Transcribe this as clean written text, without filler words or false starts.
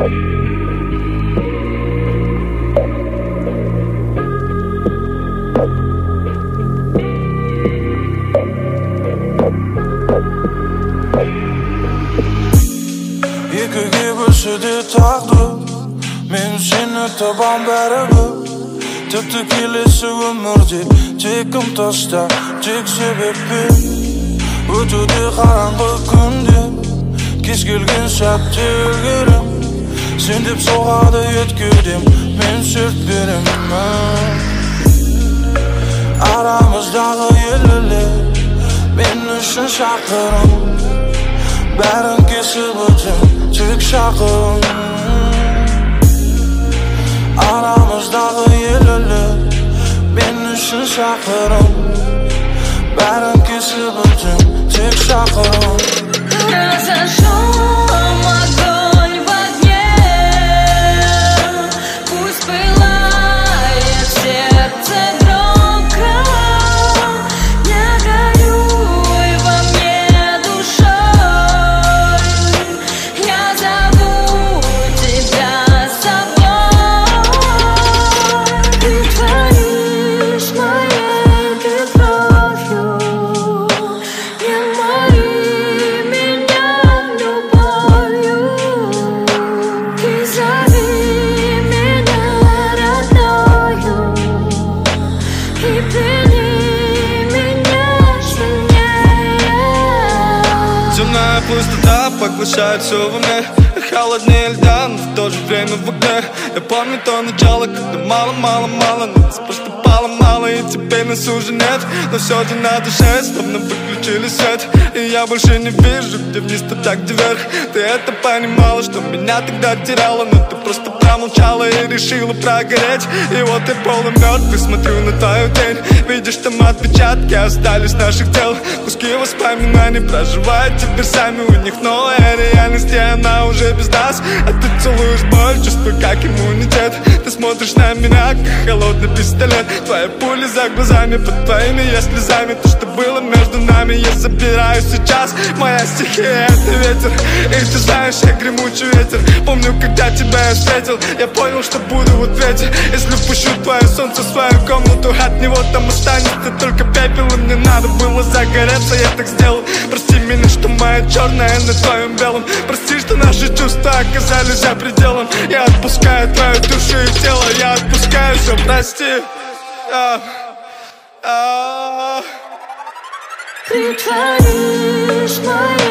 Екіге бөлшіде тағдыр, мен сені табам бәрібір. Тіпті келесі өмірде тек ымтаста, тек себеппен. Өтуде қараңғы күнде, кез келген сәтте ілгерім. Сен деп соғады еткедем, мен серт беремін. Арамыздағы елілер, мен үшін шақырым. Бәрін кесіп өтем, тек шақырым. Aramızдағы елілер, мен үшін шақырым. Бәрін кесіп өтем, тек шақырым. Разожжем огонь в огне, пусть пылает в сердце громко. Я горюй во мне душой, я зову тебя с собой. Ты творишь моей любовью, не мори меня любовью. Ты зови меня родною и прими меня сильнее. Темная пустота поглощает все во мне, холоднее льда, но в то же время в огне. Я помню то начало, когда мало-мало-мало, но нас просто мало, и теперь нас уже нет. Но все один на душе, словно выключили свет, и я больше не вижу, где вниз, то так, где вверх. Ты это понимала, что меня тогда теряла, но ты просто промолчала и решила прогореть. И вот я полумертвый, смотрю на твою тень. Видишь, там отпечатки остались наших тел, куски воспоминаний проживают теперь сами у них. Новая реальность, и она уже без нас. А ты целуешь боль, чувствую, как иммунитет. Ты смотришь на меня, как холодный пистолет. Твои пули за глазами, под твоими я слезами. То, что было между нами, я забираю сейчас. Моя стихия — это ветер, и ты знаешь, я гремучий ветер. Помню, когда тебя я встретил, я понял, что буду в ответе. Если пущу твое солнце в свою комнату, от него там останется только пепел. И мне надо было загореться, я так сделал. Прости меня, что моя черная на твоем белом. Прости, что наши чувства оказались за пределом. Я отпускаю твою душу и тело, я отпускаю все, прости. Ты творишь моей